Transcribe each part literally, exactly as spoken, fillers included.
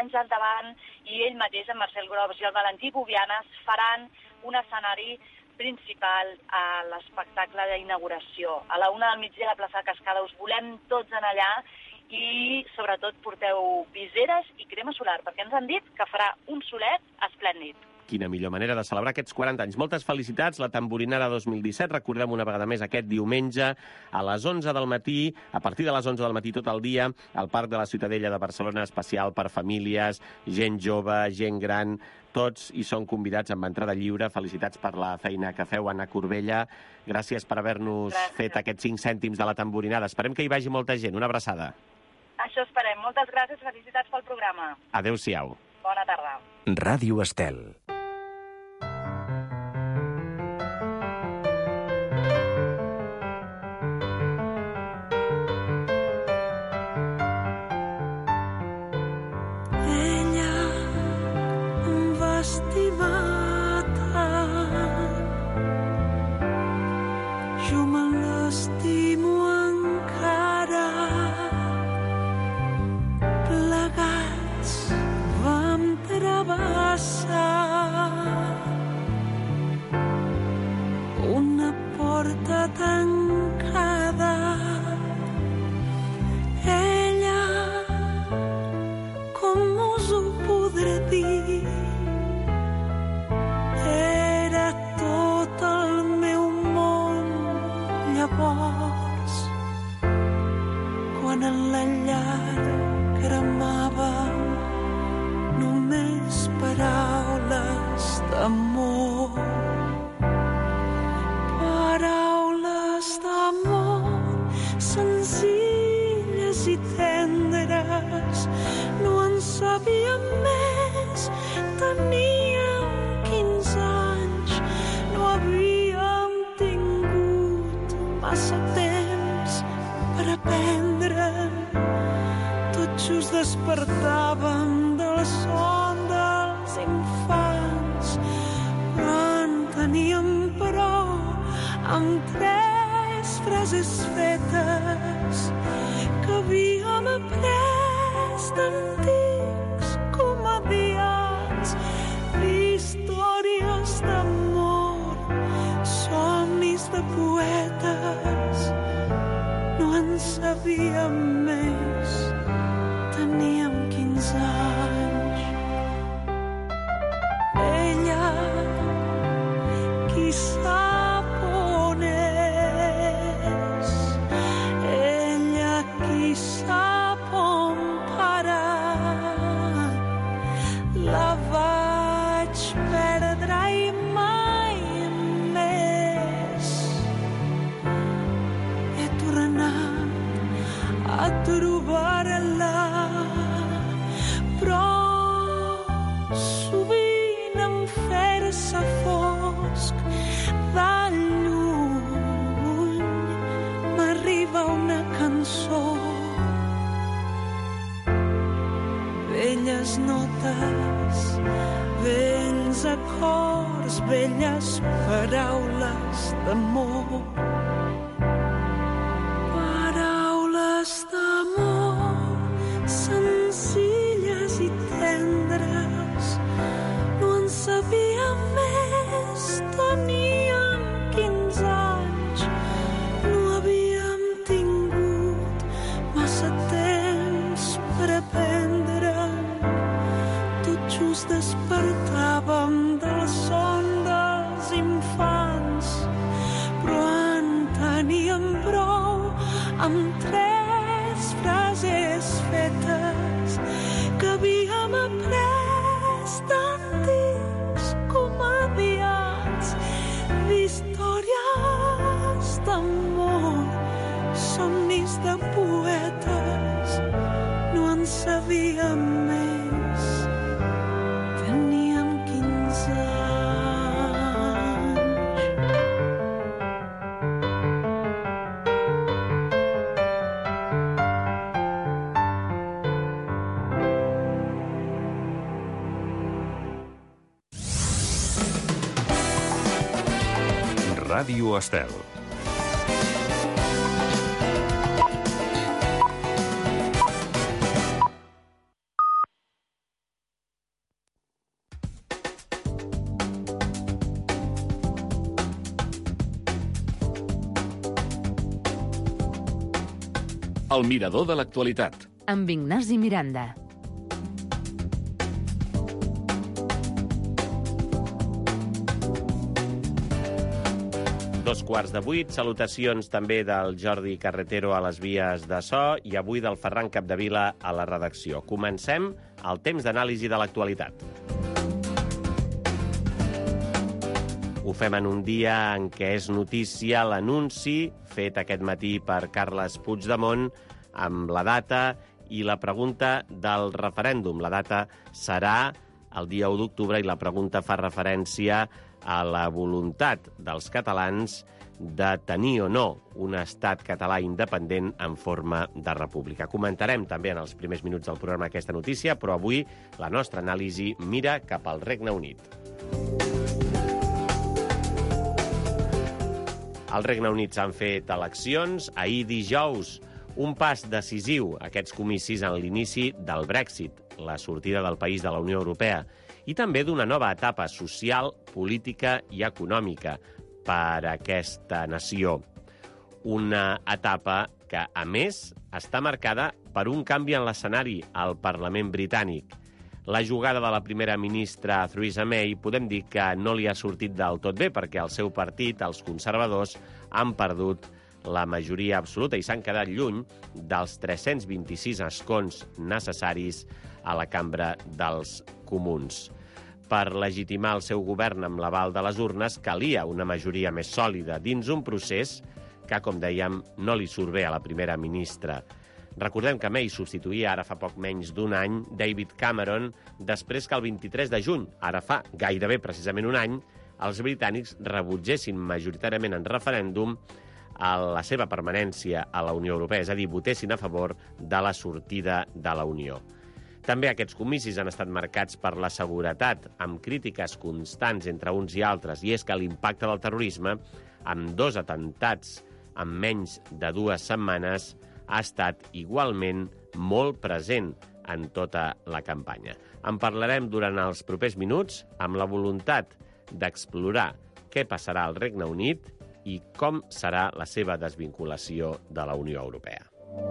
anys endavant, i ell mateix, en Marcel Groves i el Valentí Bovianes, faran un escenari principal a l'espectacle d'inauguració. A la una del migdia a la plaça de Cascada us volem tots en allà, i sobretot porteu viseres i crema solar, perquè ens han dit que farà un solet esplèndid. Quina millor manera de celebrar aquests quaranta anys. Moltes felicitats, la Tamborinada dos mil disset. Recordem una vegada més aquest diumenge a les onze del matí, a partir de les onze del matí tot el dia, al Parc de la Ciutadella de Barcelona, especial per famílies, gent jove, gent gran, tots hi són convidats amb entrada lliure. Felicitats per la feina que feu, Anna Corbella. Gràcies per haver-nos fet aquests cinc cèntims de la Tamborinada. Esperem que hi vagi molta gent. Una abraçada. Això esperem. Moltes gràcies, felicitats pel programa. Adéu-siau. Bona tarda. Ràdio Estel. Una porta tancada, ella, com us ho podré dir, era tot el meu món. Llavors, quan en la llar cremava només paraules d'amor, paraules d'amor senzilles i tendres. No en sabíem més, teníem quinze anys, no havíem tingut massa temps per aprendre. Tot just despertàvem del son dels infants, però en teníem prou amb tres frases fetes que havíem après d'antics comediants, històries d'amor, somnis de poetes. No en sabíem més, teníem quinze anys. Ella, qui sap on és, ella qui sap on parar. La vaig perdre i mai més he tornat a trobar-la, però sovint en fer-se fosc de lluny m'arriba una cançó, velles notes, vells acords, velles paraules d'amor. Paraules d'amor senzilles i tendres. No en sabíem més, teníem quinze anys, no havíem tingut massa temps per aprendre. Tot just despertàvem del son dels infants, però en teníem prou amb tres frases fetes que havíem après d'antics comediants, d'històries d'amor, somnis de poetes. No en sabíem més, teníem quinze anys. Ràdio Estel. El mirador de l'actualitat. Amb Ignasi Miranda. Dos quarts de vuit, salutacions també del Jordi Carretero a les vies de so i avui del Ferran Capdevila a la redacció. Comencem el temps d'anàlisi de l'actualitat. Ho fem en un dia en què és notícia l'anunci fet aquest matí per Carles Puigdemont amb la data i la pregunta del referèndum. La data serà el dia u d'octubre i la pregunta fa referència a la voluntat dels catalans de tenir o no un estat català independent en forma de república. Comentarem també en els primers minuts del programa aquesta notícia, però avui la nostra anàlisi mira cap al Regne Unit. Al Regne Unit s'han fet eleccions. Ahir dijous, un pas decisiu, aquests comicis en l'inici del Brexit, la sortida del país de la Unió Europea, i també d'una nova etapa social, política i econòmica per a aquesta nació. Una etapa que, a més, està marcada per un canvi en l'escenari al Parlament britànic. La jugada de la primera ministra Theresa May podem dir que no li ha sortit del tot bé perquè el seu partit, els conservadors, han perdut la majoria absoluta i s'han quedat lluny dels tres-cents vint-i-sis escons necessaris a la Cambra dels Comuns. Per legitimar el seu govern amb l'aval de les urnes calia una majoria més sòlida dins un procés que, com dèiem, no li surt bé a la primera ministra. Recordem que May substituïa ara fa poc menys d'un any David Cameron després que el vint-i-tres de juny, ara fa gairebé precisament un any, els britànics rebutgessin majoritàriament en referèndum a la seva permanència a la Unió Europea, és a dir, votessin a favor de la sortida de la Unió. També aquests comicis han estat marcats per la seguretat, amb crítiques constants entre uns i altres, i és que l'impacte del terrorisme, amb dos atemptats en menys de dues setmanes, ha estat igualment molt present en tota la campanya. En parlarem durant els propers minuts amb la voluntat d'explorar què passarà al Regne Unit i com serà la seva desvinculació de la Unió Europea.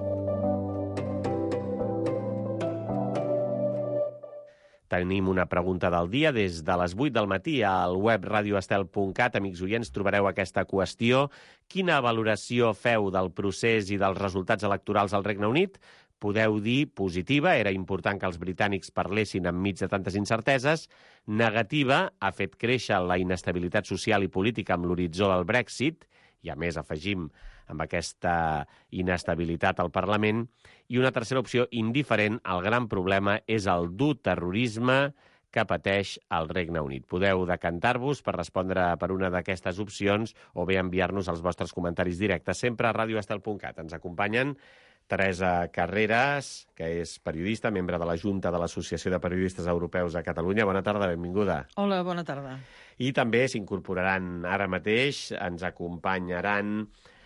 Tenim una pregunta del dia des de les vuit del matí al web radio estel punt cat. Amics oients, trobareu aquesta qüestió. Quina valoració feu del procés i dels resultats electorals al Regne Unit? Podeu dir positiva, era important que els britànics parlessin enmig de tantes incerteses. Negativa, ha fet créixer la inestabilitat social i política amb l'horitzó del Brexit, i a més afegim amb aquesta inestabilitat al Parlament. I una tercera opció, indiferent, el gran problema és el dur terrorisme que pateix el Regne Unit. Podeu decantar-vos per respondre per una d'aquestes opcions o bé enviar-nos els vostres comentaris directes sempre a radio estel punt cat. Ens acompanyen Teresa Carreras, que és periodista, membre de la Junta de l'Associació de Periodistes Europeus de Catalunya. Bona tarda, benvinguda. Hola, bona tarda. I també s'incorporaran ara mateix, ens acompanyaran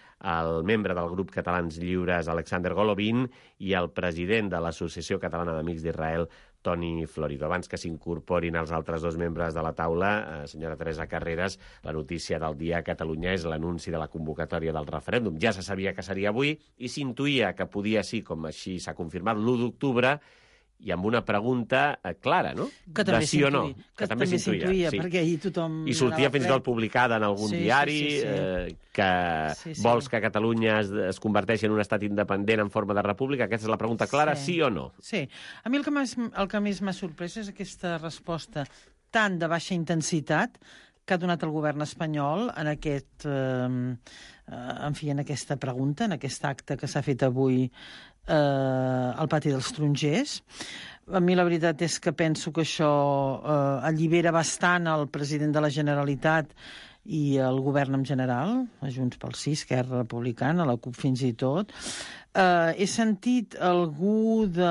el membre del grup Catalans Lliures, Alexander Golovin, i el president de l'Associació Catalana d'Amics d'Israel, Toni Florido. Abans que s'incorporin els altres dos membres de la taula, eh, senyora Teresa Carreras, la notícia del dia a Catalunya és l'anunci de la convocatòria del referèndum. Ja se sabia que seria avui i s'intuïa que podia ser, com així s'ha confirmat, l'u d'octubre, i amb una pregunta eh, clara, no? Que també de sí o no. Que, que també s'intuïa, sí. Perquè ahir tothom... I sortia fins i tot publicada en algun sí, diari sí, sí, sí. Eh, que sí, sí. vols que Catalunya es, es converteixi en un estat independent en forma de república. Aquesta és la pregunta clara, sí, sí o no? Sí. A mi el que més, el que més m'ha sorprès és aquesta resposta tan de baixa intensitat que ha donat el govern espanyol en aquest, eh, en fi, en aquesta pregunta, en aquest acte que s'ha fet avui eh, al pati dels Tarongers. A mi la veritat és que penso que això eh, allibera bastant el president de la Generalitat i el govern en general, a Junts pel Sí, Esquerra Republicana, la CUP fins i tot. Eh, he sentit algú de...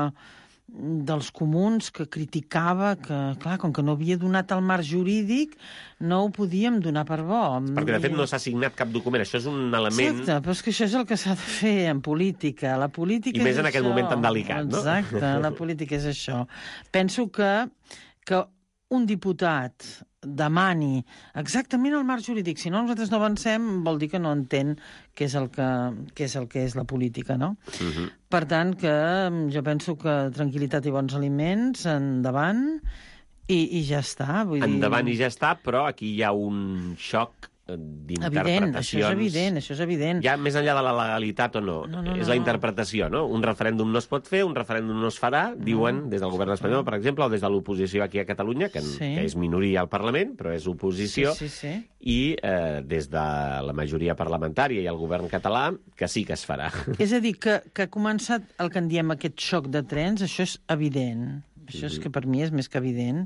dels comuns que criticava que, clar, com que no havia donat el marc jurídic, no ho podíem donar per bo. Perquè, de fet, no s'ha signat cap document. Això és un element... Exacte, però és que això és el que s'ha de fer en política. La política I més en això. aquest moment tan delicat, no? Exacte, la política és això. Penso que, que un diputat demani exactament el marc jurídic, si no nosaltres no avancem, vol dir que no entén què és el que, què és, el que és la política, no? Uh-huh. Per tant, que jo penso que tranquil·litat i bons aliments, endavant, i, i ja està. Vull endavant dir... i ja està, però aquí hi ha un xoc d'interpretacions. Evident, això és evident, això és evident. Ja més enllà de la legalitat o no, no, no és no. la interpretació, no? Un referèndum no es pot fer, un referèndum no es farà, no. diuen des del govern espanyol, per exemple, o des de l'oposició aquí a Catalunya, que, sí. que és minoria al Parlament, però és oposició, sí, sí, sí. i eh, des de la majoria parlamentària i el govern català, que sí que es farà. És a dir, que, que ha començat el que en diem aquest xoc de trens, això és evident. Això és que per mi és més que evident.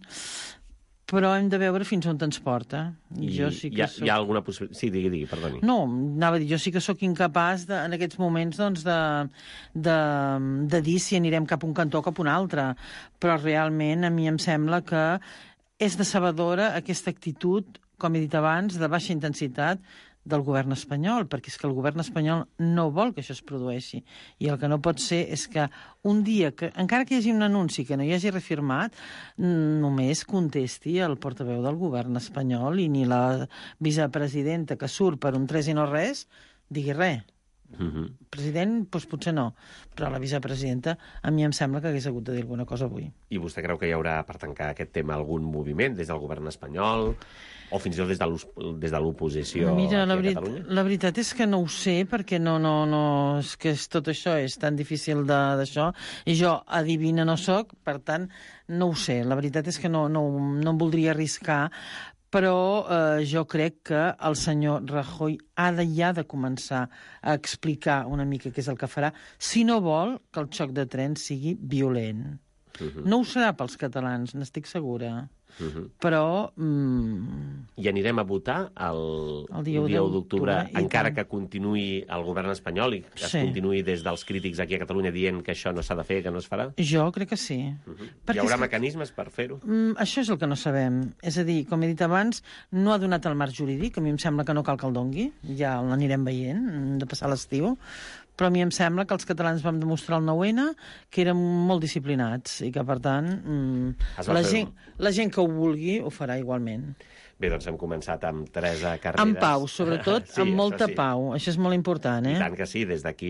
Però hem de veure fins on ens porta. I, jo sí que hi, ha, soc... hi ha alguna possibilitat... Sí, digui, digui, perdoni. No, anava a dir, jo sí que sóc incapaç de, en aquests moments doncs, de, de, de dir si anirem cap a un cantó o cap a un altre. Però realment a mi em sembla que és decebedora aquesta actitud, com he dit abans, de baixa intensitat del govern espanyol, perquè és que el govern espanyol no vol que això es produeixi. I el que no pot ser és que un dia, que encara que hi hagi un anunci que no hi hagi refirmat, només contesti el portaveu del govern espanyol i ni la vicepresidenta que surt per un tres i no res, digui res. Uh-huh. President, doncs potser no, però la vicepresidenta a mi em sembla que hagués hagut de dir alguna cosa avui. I vostè creu que hi haurà, per tancar aquest tema, algun moviment des del govern espanyol o fins i tot des de l'oposició Mira, aquí la a veri Catalunya? La veritat és que no ho sé, perquè no, no, no, és que és, tot això és tan difícil d'això, i jo adivina no soc, per tant, no ho sé. La veritat és que no, no, no em voldria arriscar, però eh, jo crec que el senyor Rajoy ha de, ja de començar a explicar una mica què és el que farà, si no vol que el xoc de trens sigui violent. Uh-huh. No ho serà pels catalans, n'estic segura. Uh-huh. Però... Mm, I anirem a votar el, el dia u d'octubre, encara tant. que continuï el govern espanyol i que sí. es continuï des dels crítics aquí a Catalunya dient que això no s'ha de fer, que no es farà? Jo crec que sí. Uh-huh. Hi haurà que... mecanismes per fer-ho? Mm, això és el que no sabem. És a dir, com he dit abans, no ha donat el marc jurídic, a mi em sembla que no cal que el dongui, ja l'anirem veient, hem de passar l'estiu, però a mi em sembla que els catalans vam demostrar el nou ene que érem molt disciplinats i que, per tant, mmm, la, gent, la gent que ho vulgui ho farà igualment. Bé, doncs hem començat amb Teresa Carreras. Amb pau, sobretot, sí, amb molta sí. pau. Això és molt important, eh? I tant que sí, des d'aquí,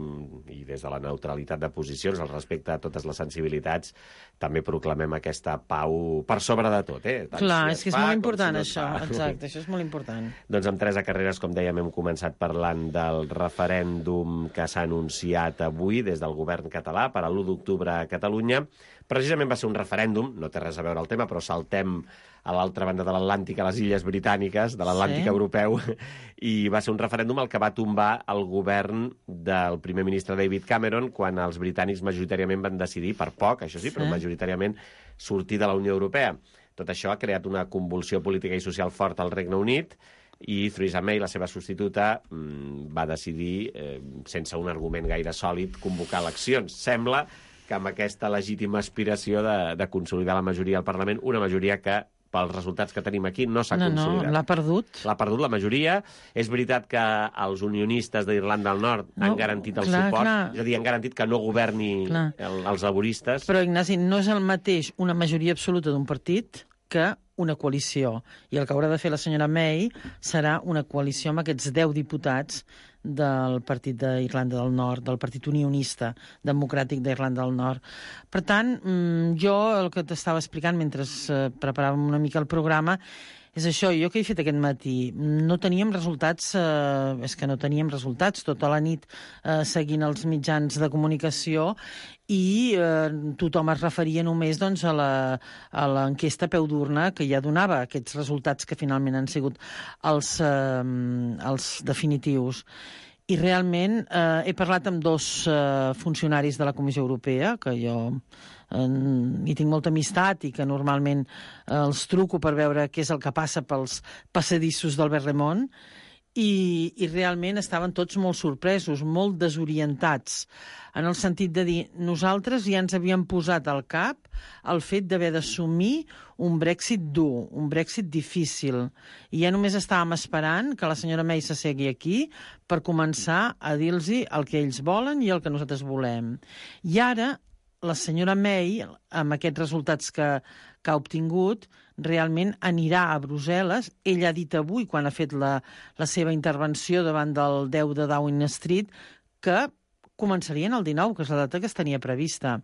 i des de la neutralitat de posicions, al respecte a totes les sensibilitats, també proclamem aquesta pau per sobre de tot, eh? Tant Clar, si és que és fa, molt important, si no això. Exacte, això és molt important. Doncs amb Teresa Carreras, com dèiem, hem començat parlant del referèndum que s'ha anunciat avui des del govern català per a l'u d'octubre a Catalunya. Precisament va ser un referèndum, no té res a veure el tema, però saltem a l'altra banda de l'Atlàntic, a les Illes Britàniques, de l'Atlàntic sí. europeu, i va ser un referèndum el que va tombar el govern del primer ministre David Cameron quan els britànics majoritàriament van decidir, per poc, això sí, sí. però majoritàriament, sortir de la Unió Europea. Tot això ha creat una convulsió política i social forta al Regne Unit, i Theresa May, la seva substituta, va decidir, eh, sense un argument gaire sòlid, convocar eleccions. Sembla que amb aquesta legítima aspiració de, de consolidar la majoria al Parlament, una majoria que, pels resultats que tenim aquí, no s'ha no, consolidat. No, l'ha perdut. L'ha perdut la majoria. És veritat que els unionistes d'Irlanda del Nord no, han garantit el clar, suport, clar. és a dir, han garantit que no governi el, els laboristes. Però, Ignasi, no és el mateix una majoria absoluta d'un partit que una coalició. I el que haurà de fer la senyora May serà una coalició amb aquests deu diputats del Partit d'Irlanda del Nord, del Partit Unionista Democràtic d'Irlanda del Nord. Per tant, jo el que t'estava explicant mentre preparàvem una mica el programa és això, jo que he fet aquest matí, no teníem resultats, eh, és que no teníem resultats, tota la nit eh, seguint els mitjans de comunicació i eh, tothom es referia només doncs, a l'enquesta peu d'urna que ja donava aquests resultats que finalment han sigut els, eh, els definitius. I realment eh, he parlat amb dos eh, funcionaris de la Comissió Europea, que jo eh, hi tinc molta amistat i que normalment eh, els truco per veure què és el que passa pels passadissos del Berlemont, i, i realment estaven tots molt sorpresos, molt desorientats, en el sentit de dir, nosaltres ja ens havíem posat al cap el fet d'haver d'assumir un Brexit dur, un Brexit difícil, i ja només estàvem esperant que la senyora May s'assegui aquí per començar a dir-los el que ells volen i el que nosaltres volem. I ara la senyora May, amb aquests resultats que, que ha obtingut, realment anirà a Brussel·les. Ella ha dit avui, quan ha fet la, la seva intervenció davant del deu de Downing Street, que començarien el dinou, que és la data que es tenia prevista.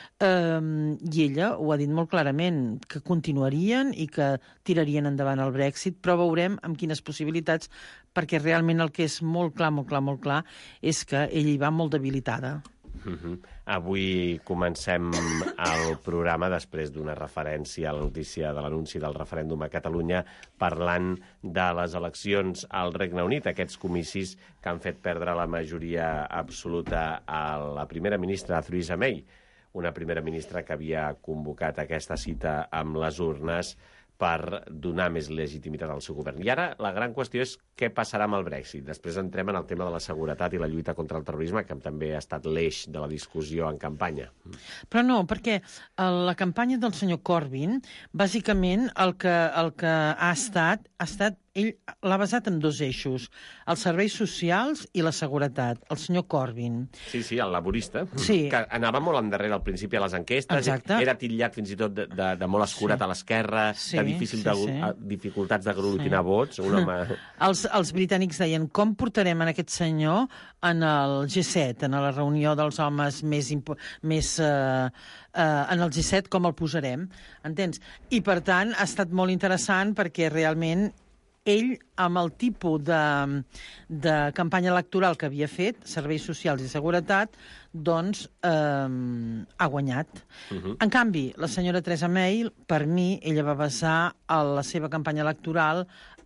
Um, I ella ho ha dit molt clarament, que continuarien i que tirarien endavant el Brexit, però veurem amb quines possibilitats, perquè realment el que és molt clar, molt clar, molt clar, és que ella hi va molt debilitada. Uh-huh. Avui comencem el programa després d'una referència a la notícia de l'anunci del referèndum a Catalunya, parlant de les eleccions al Regne Unit, aquests comicis que han fet perdre la majoria absoluta a la primera ministra Theresa May, una primera ministra que havia convocat aquesta cita amb les urnes per donar més legitimitat al seu govern. I ara la gran qüestió és què passarà amb el Brexit. Després entrem en el tema de la seguretat i la lluita contra el terrorisme, que també ha estat l'eix de la discussió en campanya. Però no, perquè la campanya del senyor Corbyn, bàsicament el que, el que ha estat, ha estat, ell l'ha basat en dos eixos, els serveis socials i la seguretat, el senyor Corbyn. Sí, sí, el laborista, sí. Que anava molt endarrere al principi a les enquestes. Exacte. Era titllat fins i tot de, de, de molt escurat sí. a l'esquerra, sí, de difícil sí, de, sí. dificultats d'aglutinar sí. vots. Un home... els, els britànics deien, com portarem en aquest senyor en el G set, en la reunió dels homes més... més uh, uh, en el G set, com el posarem? Entens? I, per tant, ha estat molt interessant perquè realment ell, amb el tipus de, de campanya electoral que havia fet, serveis socials i seguretat, doncs eh, ha guanyat. Uh-huh. En canvi, la senyora Theresa May, per mi, ella va basar la seva campanya electoral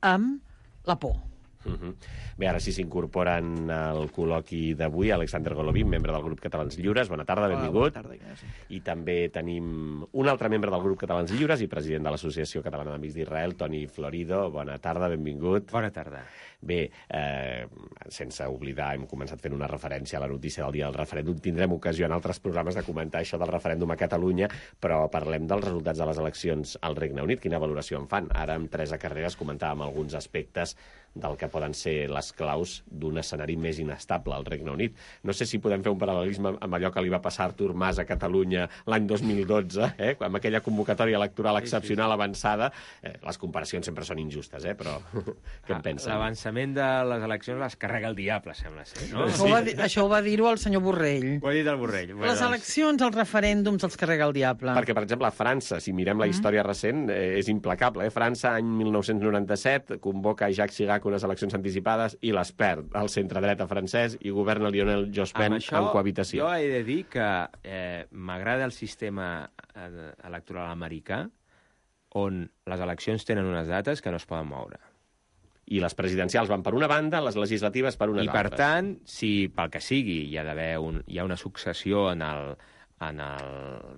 amb la por. Uh-huh. Bé, ara sí s'incorporen al col·loqui d'avui Alexander Golovin, membre del grup Catalans Lliures. Bona tarda, benvingut. Bona tarda, I també tenim un altre membre del grup Catalans Lliures i president de l'Associació Catalana d'Amics d'Israel, Toni Florido. Bona tarda, benvingut. Bona tarda. Bé, eh, sense oblidar, hem començat fent una referència a la notícia del dia del referèndum. Tindrem ocasió en altres programes de comentar això del referèndum a Catalunya, però parlem dels resultats de les eleccions al Regne Unit. Quina valoració en fan? Ara, amb Teresa Carreras, comentàvem alguns aspectes del que poden ser les claus d'un escenari més inestable al Regne Unit. No sé si podem fer un paral·lelisme amb allò que li va passar a Artur Mas a Catalunya l'any dos mil dotze, eh? amb aquella convocatòria electoral excepcional avançada. Eh, les comparacions sempre són injustes, eh? Però què en pensen? L'avançament de les eleccions les carrega el diable, sembla ser, no? Això, sí. va dir, això ho va dir-ho el senyor Borrell. Ho ha dit el Borrell. Bueno, les eleccions, els referèndums, els carrega el diable. Perquè, per exemple, a França, si mirem la història mm. recent, eh, és implacable. Eh? França, any mil nou-cents noranta-set, convoca Jacques Chirac unes eleccions anticipades i les perd al centre-dreta francès i governa Lionel Jospin això, en cohabitació. Jo he de dir que eh, m'agrada el sistema electoral americà on les eleccions tenen unes dates que no es poden moure. I les presidencials van per una banda, les legislatives per unes I, per altres. I, per tant, si pel que sigui hi ha d'haver un, hi ha una successió en el, en el,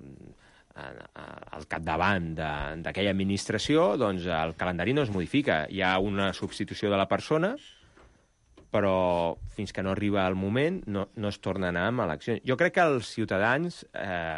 en, al capdavant d'aquella administració, doncs el calendari no es modifica. Hi ha una substitució de la persona, però fins que no arriba el moment no, no es torna a anar amb eleccions. Jo crec que els ciutadans eh,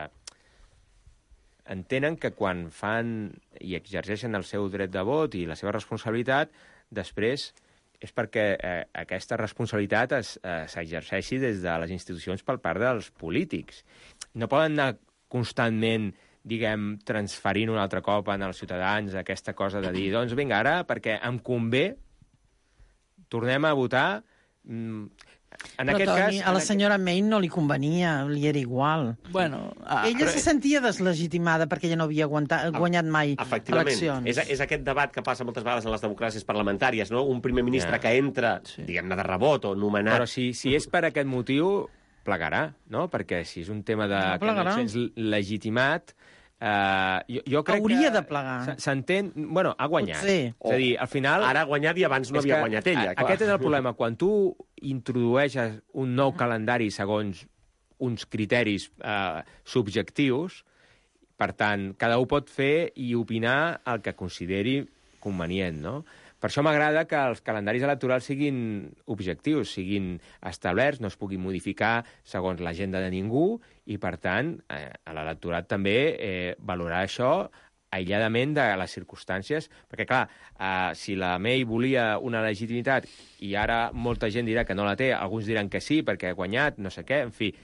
entenen que quan fan i exerceixen el seu dret de vot i la seva responsabilitat, després és perquè eh, aquesta responsabilitat eh, s'exerceixi des de les institucions per part dels polítics. No poden anar constantment, diguem, transferint un altre cop en els ciutadans aquesta cosa de dir, doncs vinga, ara, perquè em convé, tornem a votar. Mm, en però, aquest Toni, cas, a la aquest... senyora May no li convenia, li era igual. Bueno, ah, ella però... se sentia deslegitimada perquè ella no havia aguantat, guanyat mai eleccions. És, és aquest debat que passa moltes vegades en les democràcies parlamentàries, no? Un primer ministre yeah. que entra, sí. diguem-ne, de rebot o nomenat... Però si, si és per aquest motiu, plegarà, no? Perquè si és un tema de no que no et sents legitimat... Uh, jo, jo crec hauria que de plegar. S'entén... Bueno, ha guanyat. És a dir, al final... Ara ha guanyat i abans no havia guanyat ella, clar. Aquest és el problema. Quan tu introdueixes un nou calendari segons uns criteris uh, subjectius, per tant, cada un pot fer i opinar el que consideri convenient, no? Per això m'agrada que els calendaris electorals siguin objectius, siguin establerts, no es puguin modificar segons l'agenda de ningú i, per tant, eh, a l'electorat també eh, valorar això aïlladament de les circumstàncies, perquè, clar, eh, si la May volia una legitimitat i ara molta gent dirà que no la té, alguns diran que sí perquè ha guanyat, no sé què, en fi,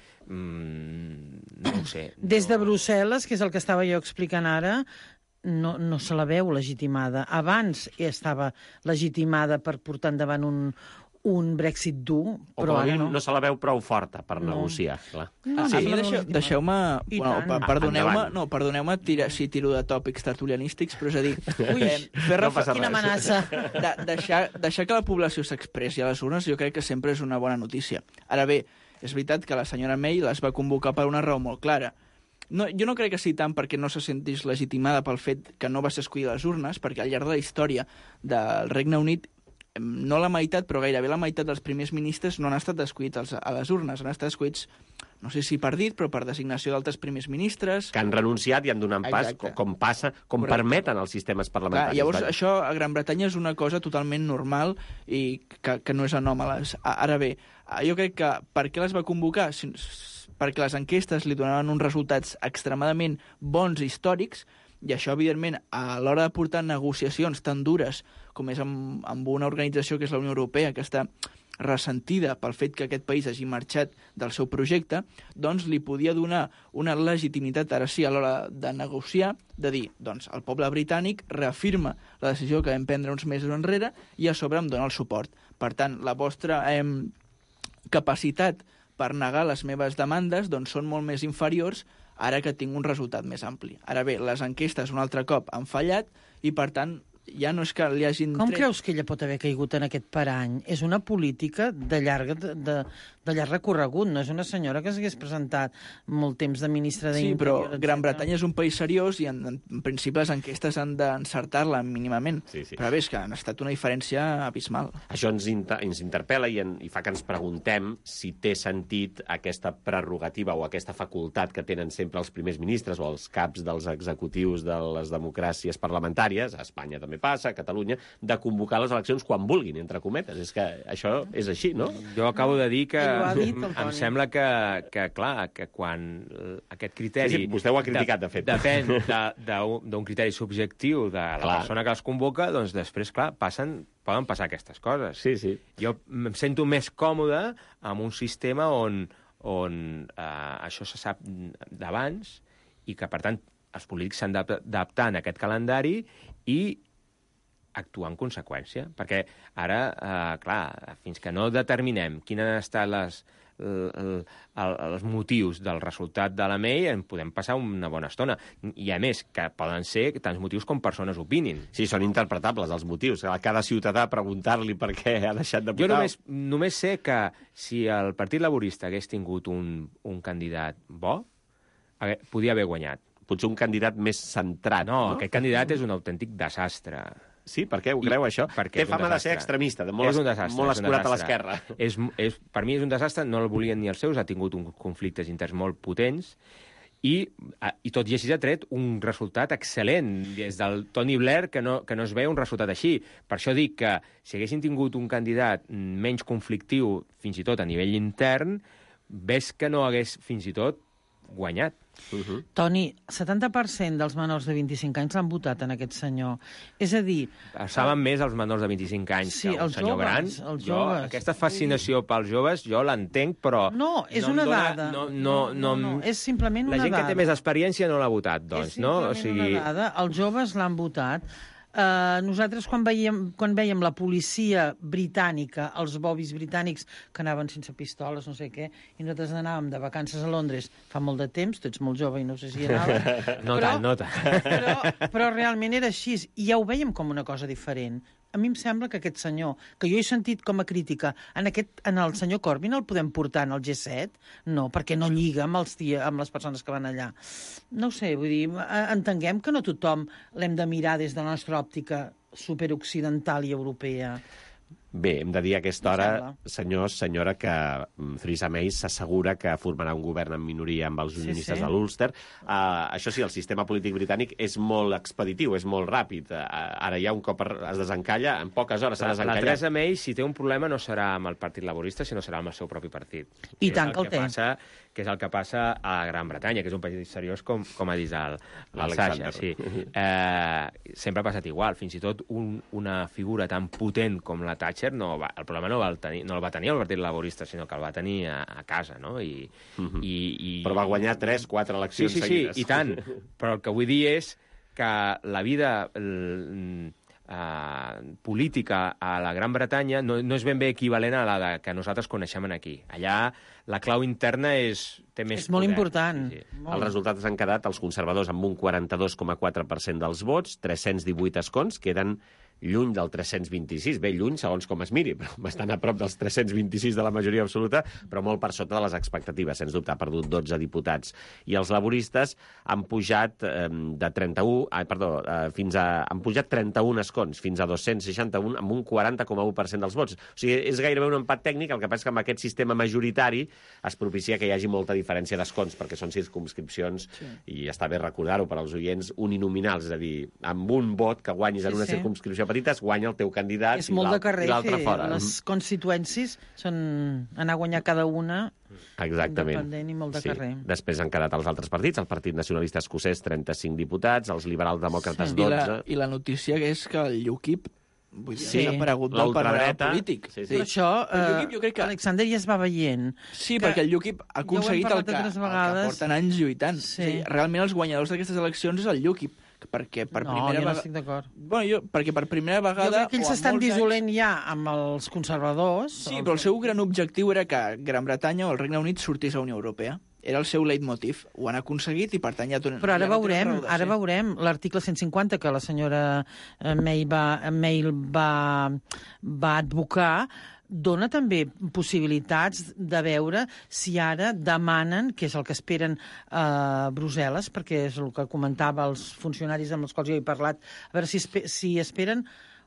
mmm, no ho sé. Des de Brussel·les, que és el que estava jo explicant ara, no, no se la veu legitimada. Abans estava legitimada per portar endavant un, un Brexit dur, però ara no. no se la veu prou forta per No. negociar, clar. No, A sí, mi no deixeu, legitimada. deixeu-me... I Bueno, tant. per- perdoneu-me Endavant. no, perdoneu-me tira, si tiro de tòpics tertulianístics, però és a dir, Ui, eh, fer no passa refer... Quina res. amenaça. de, deixar, deixar que la població s'expressi a les urnes jo crec que sempre és una bona notícia. Ara bé, és veritat que la senyora May les va convocar per una raó molt clara. No, jo no crec que sigui tant perquè no se sentís legitimada pel fet que no va ser escollida a les urnes, perquè al llarg de la història del Regne Unit, em, no la meitat, però gairebé la meitat dels primers ministres no han estat escollits als- a les urnes, han estat escollits, no sé si per dit, però per designació d'altres primers ministres. Que han renunciat i han donat pas, Exacte. com, com passa, com Correcte. permeten els sistemes Clar, parlamentaris. llavors, vaja. això a Gran Bretanya és una cosa totalment normal i que, que no és anòmala. Ara bé, jo crec que per què les va convocar? Si- Perquè les enquestes li donaven uns resultats extremadament bons i històrics, i això, evidentment, a l'hora de portar negociacions tan dures com és amb, amb una organització que és la Unió Europea, que està ressentida pel fet que aquest país hagi marxat del seu projecte, doncs li podia donar una legitimitat, ara sí, a l'hora de negociar, de dir, doncs, el poble britànic reafirma la decisió que vam prendre uns mesos enrere i a sobre em dona el suport. Per tant, la vostra eh, capacitat per negar les meves demandes doncs són molt més inferiors ara que tinc un resultat més ampli. Ara bé, les enquestes un altre cop han fallat i, per tant, ja no és que li hagin Com tret... creus que ella pot haver caigut en aquest parany? És una política de llarg, de, de, de llarg recorregut, no és una senyora que s'hagués presentat molt temps de ministra Sí, d'Interior. però Gran Bretanya és un país seriós i en, en principi les enquestes han d'encertar-la mínimament. Sí, sí. Però bé, és que han estat una diferència abismal. Això ens, inter ens interpel·la i, en, i fa que ens preguntem si té sentit aquesta prerrogativa o aquesta facultat que tenen sempre els primers ministres o els caps dels executius de les democràcies parlamentàries, a Espanya també passa, a Catalunya, de convocar les eleccions quan vulguin, entre cometes. És que això és així, no? Jo acabo de dir que Ell ho ha dit, el em Toni. sembla que, que, clar, que quan aquest criteri... Sí, sí, vostè ho ha criticat, de fet. Depèn de- d'un d'un criteri subjectiu de la Clar. persona que els convoca, doncs després, clar, passen, poden passar aquestes coses. Sí, sí. Jo em sento més còmode amb un sistema on, on eh, això se sap d'abans i que, per tant, els polítics s'han d'adaptar en aquest calendari i actuar en conseqüència. Perquè ara, eh, clar, fins que no determinem quines han estat les, el, el, el, els motius del resultat de la May, en podem passar una bona estona. I, a més, que poden ser tants motius com persones opinin. Sí, són interpretables els motius. A cada ciutadà preguntar-li per què ha deixat de votar. Jo només, només sé que si el Partit Laborista hagués tingut un, un candidat bo, hagué, podia haver guanyat. Potser un candidat més centrat. No, no, aquest candidat és un autèntic desastre. Sí, per què ho creu, això? Perquè Té és un fama de ser desastre. extremista, de molt, És un desastre, molt és un escurat a desastre. l'esquerra. És, és, per mi és un desastre, no el volien ni els seus, ha tingut uns conflictes interns molt potents, i, i tot i així ha tret un resultat excel·lent des del Tony Blair, que no, que no es veu un resultat així. Per això dic que si haguessin tingut un candidat menys conflictiu, fins i tot a nivell intern, ves que no hagués fins i tot guanyat. Uh -huh. Toni, setanta per cent dels menors de vint-i-cinc anys l'han votat en aquest senyor. És a dir... Saben més els menors de vint-i-cinc anys Sí, que un els senyor joves, gran. els jo, joves. aquesta fascinació pels joves, jo l'entenc, però... No, és no em una dona- dada. No, no, no, no, és simplement la una gent dada. que té més experiència no l'ha votat, doncs, és no? O simplement sigui, una dada. Els joves l'han votat. Uh, nosaltres, quan veiem, quan veiem la policia britànica, els bobis britànics que anaven sense pistoles, no sé què, i nosaltres anàvem de vacances a Londres fa molt de temps, tu ets molt jove i no sé si hi anava. no tant, no tant. Però, però realment era així, i ja ho veiem com una cosa diferent. A mi em sembla que aquest senyor, que jo he sentit com a crítica, en, aquest, en el senyor Corbyn el podem portar en el G set? No, perquè no lliga amb, els tia, amb les persones que van allà. No ho sé, vull dir, entenguem que no tothom l'hem de mirar des de la nostra òptica superoccidental i europea. Bé, hem de dir a aquesta Em hora, sembla. senyors, senyora, que mm, Theresa May s'assegura que formarà un govern en minoria amb els Sí, unionistes sí. de l'Ulster. Uh, això sí, el sistema polític britànic és molt expeditiu, és molt ràpid. Uh, ara ja un cop es desencalla, en poques hores s'ha La, la desencallat. Theresa May, si té un problema, no serà amb el Partit Laborista, sinó serà amb el seu propi partit. I És tant que el té. passa que és el que passa a la Gran Bretanya, que és un país seriós, com, com ha dit el, el Sasha. Sí. Eh, sempre ha passat igual. Fins i tot un, una figura tan potent com la Thatcher, no va, el problema no, va el tenir, no el va tenir el Partit Laborista, sinó que el va tenir a, a casa, no? I, uh-huh. i, i... Però va guanyar tres, quatre eleccions sí, sí, seguides. Sí, i tant. Però el que vull dir és que la vida l, uh, política a la Gran Bretanya no, no és ben bé equivalent a la de, que nosaltres coneixem aquí. Allà la clau interna és... Té més és molt poder. important. Sí, sí. Molt. Els resultats han quedat els conservadors amb un quaranta-dos coma quatre per cent dels vots, tres-cents divuit escons, que eren lluny del tres-cents vint-i-sis, bé, lluny segons com es miri, però bastant a prop dels tres-cents vint-i-sis de la majoria absoluta, però molt per sota de les expectatives, sens dubte, ha perdut dotze diputats. I els laboristes han pujat eh, de trenta-u, ah, perdó, eh, fins a, han pujat trenta-un escons, fins a dos-cents seixanta-un, amb un quaranta coma u per cent dels vots. O sigui, és gairebé un empat tècnic, el que passa que amb aquest sistema majoritari es propicia que hi hagi molta diferència d'escons, perquè són circumscripcions, sí. I està bé recordar-ho per als oients, uninominals, és a dir, amb un vot que guanyis en sí, una sí. circumscripció petita, es guanya el teu candidat és i molt de carrer, l'altre fora. Les constituències són anar a guanyar cada una. Exactament. Independent i molt de sí. carrer. Després han quedat els altres partits, el Partit Nacionalista Escocès, trenta-cinc diputats, els liberals demòcrates, Sí. dotze... I la, I la notícia és que el UKIP vull dir, Sí. ha aparegut del panorama L'ultradreta. polític. Sí, sí. Però això, El eh, UKIP jo crec que- Alexander, ja es va veient. Sí, que perquè el UKIP ha aconseguit ja ho hem el que, parlat altres el que vegades. porten anys lluitant. Sí. És a dir, realment els guanyadors d'aquestes eleccions és el UKIP, perquè per no, primera jo no vegada... estic d'acord. Bueno, jo, perquè per primera Jo vegada... crec que ells o en s'estan molts anys- dissolent ja amb els conservadors. Sí, però el seu gran objectiu era que Gran Bretanya o el Regne Unit sortís a la Unió Europea. Era el seu leitmotiv. Ho han aconseguit i, per tant, ja... Donen, Però ara ja no tenen veurem, raó de ara ser. veurem l'article cent cinquanta que la senyora eh, May va, May va, va advocar, dona també possibilitats de veure si ara demanen, que és el que esperen a eh, Brussel·les, perquè és el que comentava els funcionaris amb els quals jo he parlat, a veure si, espe si esperen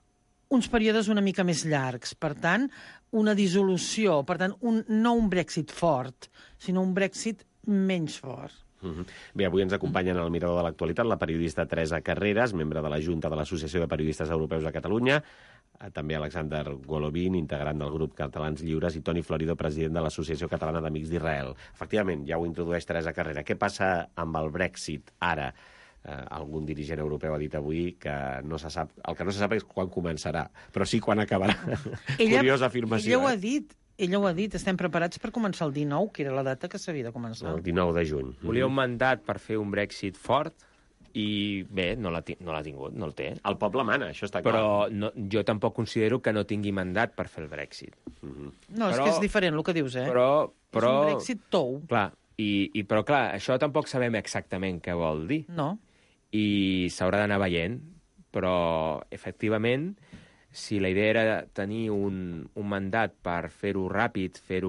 uns períodes una mica més llargs. Per tant, una dissolució, per tant, un, no un Brexit fort, sinó un Brexit menys fort. Uh-huh. Bé, avui ens acompanyen al Mirador de l'Actualitat la periodista Teresa Carreras, membre de la Junta de l'Associació de Periodistes Europeus de Catalunya, també Alexander Golovin, integrant del grup Catalans Lliures, i Toni Florido, president de l'Associació Catalana d'Amics d'Israel. Efectivament, ja ho introdueix Teresa Carrera. Què passa amb el Brexit ara? Eh, algun dirigent europeu ha dit avui que no se sap, el que no se sap és quan començarà, però sí quan acabarà. Ella, Curiosa afirmació. Ella ho ha eh? dit. Ella ho ha dit, estem preparats per començar el dinou, que era la data que s'havia de començar. El dinou de juny. Volia un mandat per fer un Brexit fort i, bé, no l'ha no l'ha tingut, no el té. El poble mana, això està clar. Però no, jo tampoc considero que no tingui mandat per fer el Brexit. Mm-hmm. No, és Però- que és diferent el que dius, eh? Però, però, És un Brexit tou. clar, i, i, però clar, això tampoc sabem exactament què vol dir. No. I s'haurà d'anar veient, però efectivament, si la idea era tenir un, un mandat per fer-ho ràpid, fer-ho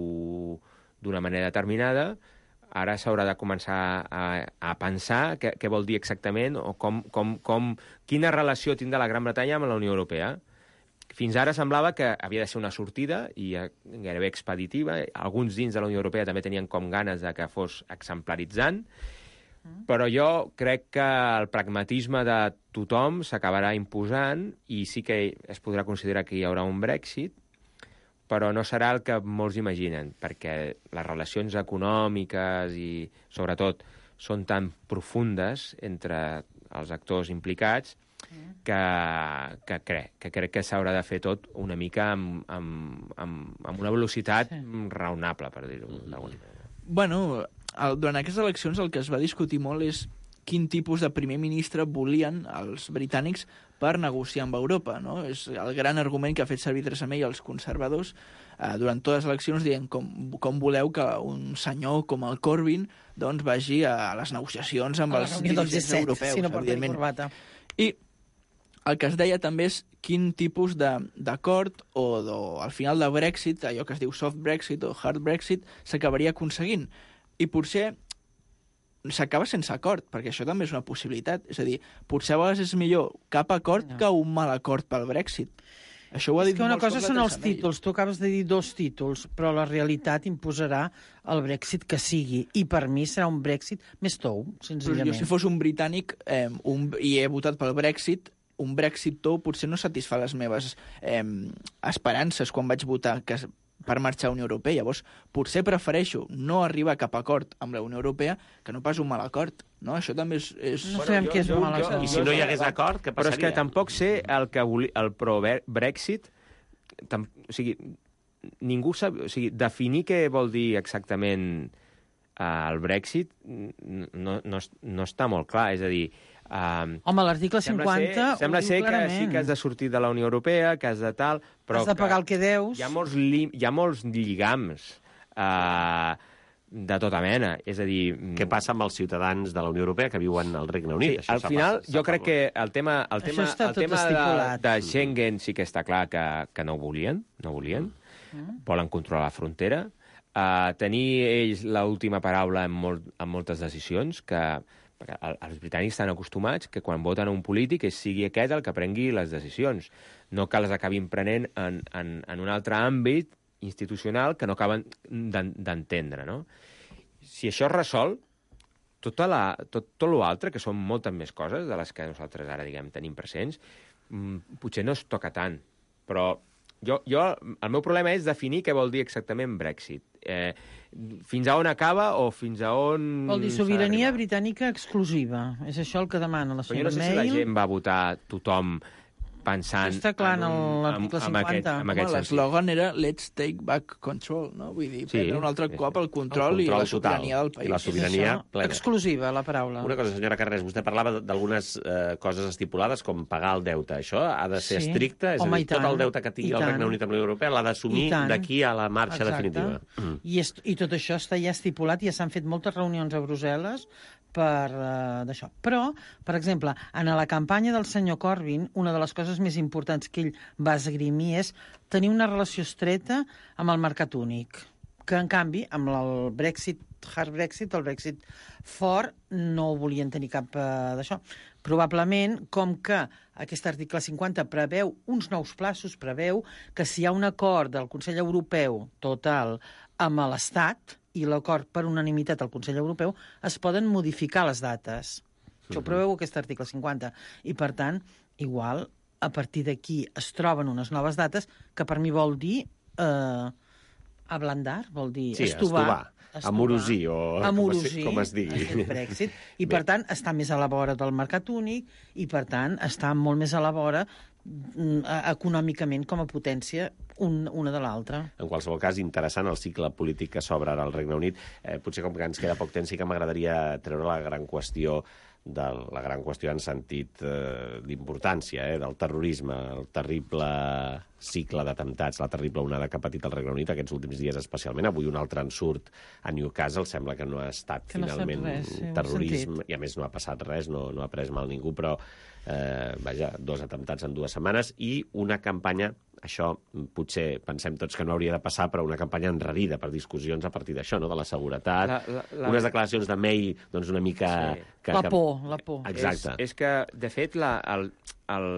d'una manera determinada, ara s'haurà de començar a, a pensar què, què vol dir exactament o com, com, com, quina relació tindrà la Gran Bretanya amb la Unió Europea. Fins ara semblava que havia de ser una sortida i eh, gairebé expeditiva. Alguns dins de la Unió Europea també tenien com ganes de que fos exemplaritzant, però jo crec que el pragmatisme de tothom s'acabarà imposant i sí que es podrà considerar que hi haurà un Brexit, però no serà el que molts imaginen, perquè les relacions econòmiques i, sobretot, són tan profundes entre els actors implicats que, que, crec, que crec que s'haurà de fer tot una mica amb, amb, amb, amb una velocitat Sí. raonable, per dir-ho d'alguna manera. Bueno, el, durant aquestes eleccions el que es va discutir molt és quin tipus de primer ministre volien els britànics per negociar amb Europa, no? És el gran argument que ha fet servir Theresa May als conservadors eh, durant totes les eleccions, dient com, com voleu que un senyor com el Corbyn doncs, vagi a les negociacions amb A la els reunió del G dirigents set, europeus, si no porta ni evidentment. corbata. I el que es deia també és quin tipus d'acord o, o al final de Brexit, allò que es diu soft Brexit o hard Brexit, s'acabaria aconseguint. I potser s'acaba sense acord, perquè això també és una possibilitat. És a dir, potser a vegades és millor cap acord No. que un mal acord pel Brexit. Això ho ha És dit que una molts cosa cops la són els Theresa May. títols, tu acabes de dir dos títols, però la realitat imposarà el Brexit que sigui, i per mi serà un Brexit més tou, Però senzillament. jo, si fos un britànic eh, un, i he votat pel Brexit, un Brexit tou potser no satisfà les meves eh, esperances quan vaig votar, que per marxar a la Unió Europea. Llavors, potser prefereixo no arribar a cap acord amb la Unió Europea que no pas un mal acord. No? Això també és... és... No sabem què és un mal acord. I si no hi hagués acord, què passaria? Però és que tampoc sé el que voli... el pro-Brexit... Tam... O sigui, ningú sap... O sigui, definir què vol dir exactament uh, el Brexit no, no, no està molt clar. És a dir... Um, Home, l'article cinquanta sembla ser, sembla ser que sí que has de sortir de la Unió Europea, que has de tal... Però has de pagar el que deus. Hi ha molts, li... hi ha molts lligams uh, de tota mena. És a dir... Què passa amb els ciutadans de la Unió Europea que viuen al Regne Unit? Sí, al final, jo crec que el tema, el tema, el tema de, de Schengen sí que està clar que, que no ho volien, no volien. Mm. Volen controlar la frontera. Uh, tenir ells l'última paraula en, molt, en moltes decisions, que perquè els britànics estan acostumats que quan voten a un polític és sigui aquest el que prengui les decisions, no que les acabin prenent en, en, en un altre àmbit institucional que no acaben d'entendre, no? Si això es resol, tota la, tot, tot l'altre, que són moltes més coses de les que nosaltres ara, diguem, tenim presents, potser no es toca tant, però jo, jo, el meu problema és definir què vol dir exactament Brexit. Eh, fins a on acaba o fins a on... Vol dir sobirania britànica exclusiva. És això el que demana la senyora May. Però jo no sé si la gent va votar tothom pensant... Està clar en l'article cinquanta. L'eslògan era Let's take back control, no? Vull dir, sí, un altre cop el control, el control i la sobirania del país. I la sobirania plena. Exclusiva, la paraula. Una cosa, senyora Carrés, vostè parlava d'algunes eh, coses estipulades com pagar el deute. Això ha de ser sí. estricte? És Home, a dir, tot el deute que tingui el Regne Unit amb la Unió Europea l'ha d'assumir d'aquí a la marxa Exacte. definitiva. Mm. I, est, I tot això està ja estipulat, ja s'han fet moltes reunions a Brussel·les per uh, d'això. Però, per exemple, en la campanya del senyor Corbyn, una de les coses més importants que ell va esgrimir és tenir una relació estreta amb el mercat únic, que, en canvi, amb el Brexit, hard Brexit, el Brexit fort, no volien tenir cap uh, d'això. Probablement, com que aquest article cinquanta preveu uns nous plaços, preveu que si hi ha un acord del Consell Europeu total amb l'Estat, i l'acord per unanimitat al Consell Europeu, es poden modificar les dates. Això ho preveu aquest article cinquanta. I, per tant, igual, a partir d'aquí es troben unes noves dates que per mi vol dir eh, ablandar, vol dir sí, estovar. estovar. Amorosir, o amorosir, com es digui. Brexit. I, per tant, està més a la vora del mercat únic i, per tant, està molt més a la vora econòmicament com a potència un, una de l'altra. En qualsevol cas, interessant el cicle polític que s'obre ara al Regne Unit. Eh, potser com que ens queda poc temps sí que m'agradaria treure la gran qüestió de la gran qüestió en sentit eh, d'importància, eh, del terrorisme, el terrible cicle d'atemptats, la terrible onada que ha patit el Regne Unit aquests últims dies especialment. Avui un altre ensurt a Newcastle, sembla que no ha estat que no finalment res, sí, terrorisme, i a més no ha passat res, no, no ha pres mal ningú, però eh, vaja, dos atemptats en dues setmanes i una campanya, això potser pensem tots que no hauria de passar, però una campanya enrarida per discussions a partir d'això, no? De la seguretat, la, la, la... unes declaracions de May doncs una mica... Sí. Que, la que... por, la por. Exacte. És, és que, de fet, la, el, el,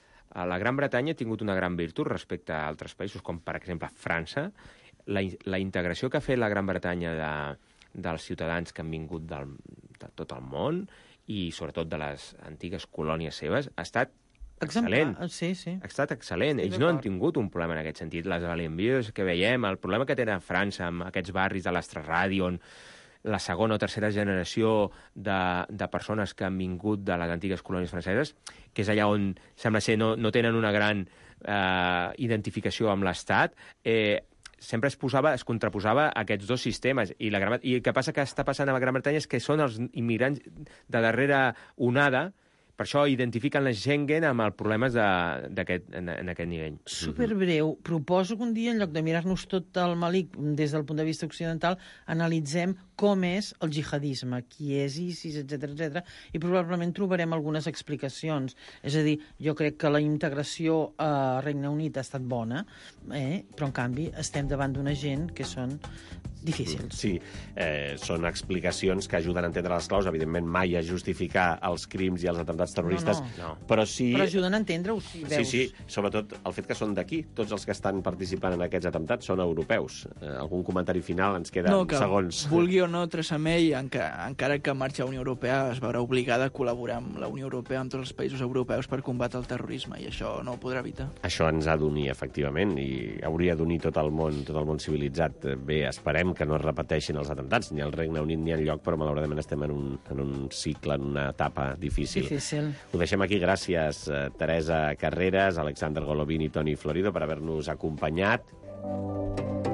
la Gran Bretanya ha tingut una gran virtut respecte a altres països, com per exemple França. La, la integració que ha fet la Gran Bretanya de, dels ciutadans que han vingut del, de tot el món i sobretot de les antigues colònies seves ha estat excel·lent. Sí, sí. Ha estat excel·lent. Ells no han tingut un problema en aquest sentit. Les Alien-Views que veiem, el problema que tenen a França amb aquests barris de l'Extraradi on la segona o tercera generació de, de persones que han vingut de les antigues colònies franceses, que és allà on sembla ser no, no tenen una gran eh, identificació amb l'Estat, eh, sempre es posava, es contraposava aquests dos sistemes. I, la Gran, I el que passa que està passant a la Gran Bretanya és que són els immigrants de darrera onada. Per això identifiquen la Schengen amb els problemes de, aquest, en, en aquest nivell. Superbreu. Proposo que un dia, en lloc de mirar-nos tot el malic des del punt de vista occidental, analitzem com és el jihadisme, qui és ISIS, etcètera, etcètera, i probablement trobarem algunes explicacions. És a dir, jo crec que la integració a Regne Unit ha estat bona, eh? Però, en canvi, estem davant d'una gent que són difícils. Sí, eh, són explicacions que ajuden a entendre les claus, evidentment mai a justificar els crims i els atemptats els terroristes, No, no. però sí... Però ajuden a entendre-ho, si Sí, veus. sí, sobretot el fet que són d'aquí. Tots els que estan participant en aquests atemptats són europeus. Eh, algun comentari final? Ens queden No, que segons. vulgui o no, Theresa May, enca, encara que marxi a la Unió Europea, es veurà obligada a col·laborar amb la Unió Europea, amb tots els països europeus, per combatre el terrorisme, i això no ho podrà evitar. Això ens ha d'unir, efectivament, i hauria d'unir tot el món, tot el món civilitzat. Bé, esperem que no es repeteixin els atemptats, ni al Regne Unit ni enlloc, però malauradament estem en un, en un cicle, en una etapa difícil. Difícil. Ho deixem aquí. Gràcies, eh, Teresa Carreras, Alexander Golovin i Toni Florido, per haver-nos acompanyat.